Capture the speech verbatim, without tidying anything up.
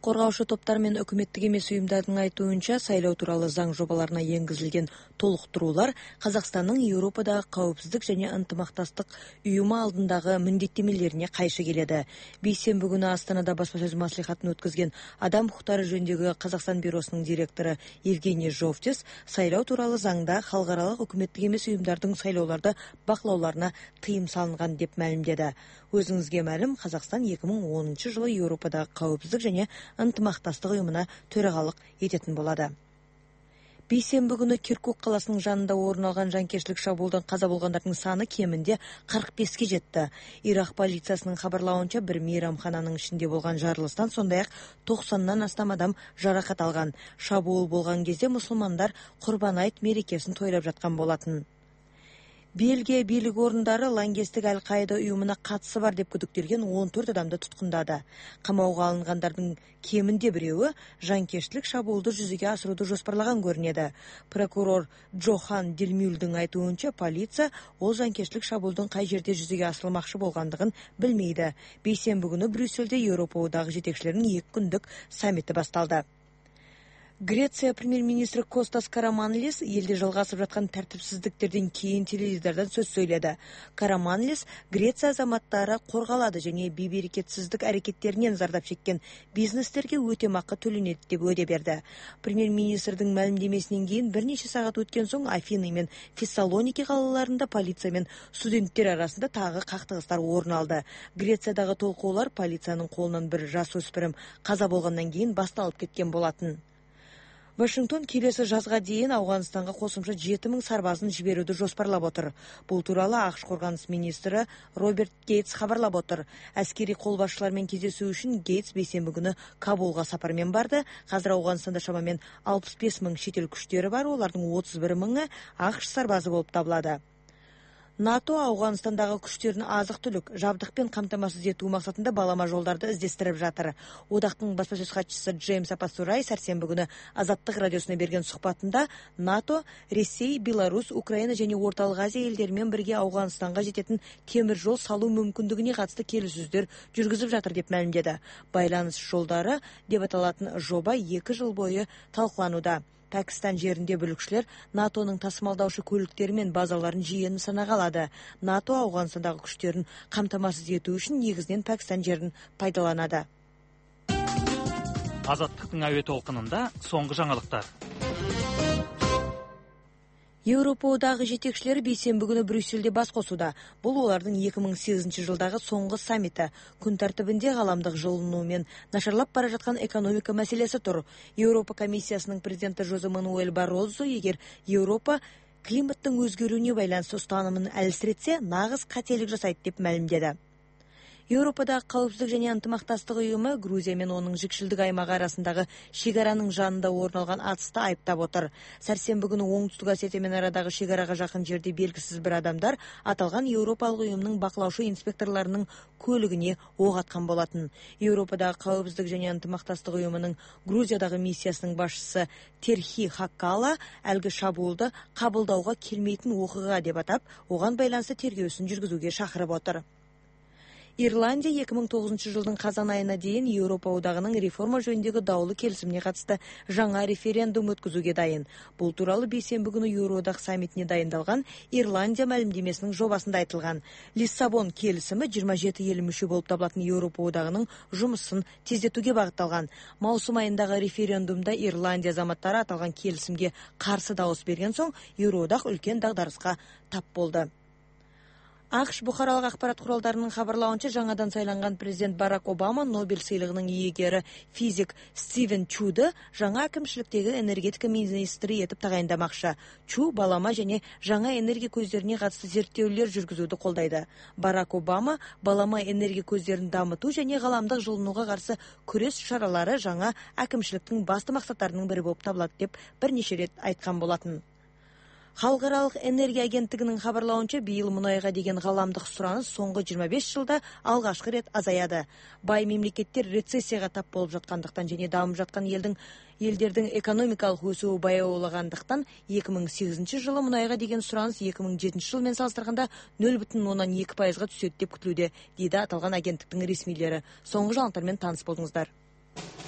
қорғаушы топтар мен үкіметтік емес ұйымдардың айтуынша, сайлау туралы заң жобаларына енгізілген толықтырулар Қазақстанның Еуропадағы қауіпсіздік және ынтымақтастық ұйымы алдындағы міндеттемелеріне қайшы келеді. Бейсенбі күні Астанада баспасөз мәслихатын өткізген адам құқықтары жөніндегі Қазақстан бюросының директоры Евгений Жовтис сайлау туралы заңда халықаралық үкіметтік емес ұйымдардың сайлауларды бақылауларына тыйым салынған деп мәлімдеді. Өзіңізге мәлім, Қазақстан екі мың оныншы жылы Еуропадағы қауіпсіздік және ынтымақтастық ұйымына төрағалық ететін болады. Бейсенбі күні Киркук қаласының жанында орын алған жанкештілік шабуылдан қаза болғандардың саны кемінде қырық беске жетті. Ирак полициясының хабарлауынша бір мейрамхананың ішінде болған жарылыстан сондай-ақ тоқсаннан астам адам жарақат алған. Шабуыл болған кезде мұсылмандар Құрбан айт мерекесін тойлап жатқан болатын. Бельгия билік орындары лаңкестік Әл-Қаида ұйымына қатысы бар деп күдіктелген он төрт адамды тұтқындады. Қамауға алынғандардың кемінде біреуі жанкештілік шабуылды жүзеге асыруды жоспарлаған көрінеді. Прокурор Джохан Дилмюлдің айтуынша, полиция ол жанкештілік шабуылдың қай жерде жүзеге асырылмақшы болғандығын білмейді. Бейсенбі күні Брюссельде Еуропа одағы жетекшілерінің екі күндік саммиті басталды. Греция премьер-министрі Костас Караманлис елде жалғасып жатқан тәртіпсіздіктерден кейін теледидардан сөз сөйледі. Караманлис Греция азаматтары қорғалады және бейберекетсіздік әрекеттерінен зардап шеккен бизнестерге өтемақы төленеді деп уәде берді. Премьер-министрдің мәлімдемесінен кейін бірнеше сағат өткен соң Афины мен Фессалоники қалаларында полиция мен студенттер арасында тағы қақтығыстар орын алды. Грециядағы толқулар полицияның қолынан бір жасөспірім қаза болғаннан кейін басталып кеткен болатын. Вашингтон келесі жазға дейін Ауғанстанға қосымша жеті мың сарбазын жіберуді жоспарлап отыр. Бұл туралы ақш қорғаныс министрі Роберт Гейтс хабарлап отыр. Әскери қолбасшылармен кездесу үшін Гейтс бейсенбі күні Кабулға сапармен барды. Қазір Ауғанстанда шамамен алпыс бес мың шетел күштері бар, олардың отыз бір мыңы ақш сарбазы болып табылады. НАТО Ауғанстандағы күштерін азық-түлік, жабдықпен қамтамасыз ету мақсатында балама жолдарды іздестіріп жатыр. Одақтың баспасөз хатшысы Джеймс Апасурай сәрсенбі күні Азаттық радиосына берген сұхбатында НАТО, Ресей, Беларусь, Украина және Орталық Азия елдерімен бірге Ауғанстанға жететін темір жол салу мүмкіндігіне қатысты келіссөздер жүргізіп жатыр деп мәлімдеді. Байланыс жолдары деп аталатын жоба екі жыл бойы талқылануда. Пәкістан жерінде бүлікшілер НАТОның тасымалдаушы көліктері мен базаларын жиі нысанаға алады. НАТО Ауғанстандағы күштерін қамтамасыз ету үшін негізінен Пәкістан жерін пайдаланады. Азаттықтың әуе толқынында соңғы жаңалықтар. Еуропа одағы жетекшілері бейсенбі күні Брюссельде бас қосуда. Бұл олардың екі мың сегізінші жылдағы соңғы саммиті. Күн тәртібінде ғаламдық жылыну мен нашарлап бара жатқан экономика мәселесі тұр. Еуропа комиссиясының президенті Жозе Мануэль Баррозо егер Еуропа климаттың өзгеруіне байланысты ұстанымын әлсіретсе, нағыз қателік жасайды деп мәлімдеді. Еуропадағы қауіпсіздік және ынтымақтастық ұйымы Грузия мен оның жікшілдік аймағы арасындағы шекараның жанында орын алған атысты айыптап отыр. Сәрсенбі күні Оңтүстік Осетия мен арадағы шекараға жақын жерде белгісіз бір адамдар аталған Еуропалық ұйымның бақылаушы инспекторларының көлігіне оқ атқан болатын. Еуропадағы қауіпсіздік және ынтымақтастық ұйымының Грузиядағы миссиясының басшысы Терхи Хаккала әлгі шабуылды қабылдауға келмейтін оқиға деп атап, оған байланысты тергеусін жүргізуге шақырып отыр. Ирландия екі мың тоғызыншы жылдың қазан айына дейін Еуропа одағының реформа жөніндегі даулы келісіміне қатысты жаңа референдум өткізуге дайын. Бұл туралы бейсенбі күні Еуроодақ саммитіне дайындалған Ирландия мәлімдемесінің жобасында айтылған. Лиссабон келісімі жиырма жеті ел мүше болып табылатын Еуропа одағының жұмысын тездетуге бағытталған. Маусым айындағы референдумда Ирландия азаматтары аталған келісімге қарсы дауыс берген соң Еуроодақ үлкен дағдарысқа тап болды. ақш бұқаралық ақпарат құралдарының хабарлауынша жаңадан сайланған президент Барак Обама Нобель сыйлығының иегері физик Стивен Чуды жаңа әкімшіліктегі энергетика министрі етіп тағайындамақшы. Чу балама және жаңа энергия көздеріне қатысты зерттеулер жүргізуді қолдайды. Барак Обама балама энергия көздерін дамыту және ғаламдық жылынуға қарсы күрес шаралары жаңа әкімшіліктің басты мақсаттарының бірі болып табылады деп бірнеше рет айтқан болатын. Халықаралық энергия агенттігінің хабарлауынша биыл мұнайға деген ғаламдық сұраныс соңғы жиырма бес жылда алғашқы рет азаяды. Бай мемлекеттер рецессияға тап болып жатқандықтан және дамып жатқан елдің елдердің экономикалық өсуі баяулағандықтан екі мың сегізінші жылы мұнайға деген сұраныс екі мың жетінші жылмен салыстырғанда нөл бүтін оннан екі пайызға түседі деп күтілуде, дейді аталған агенттіктің ресмилері. Соңғы жаңалықтармен таныс болдыңыздар.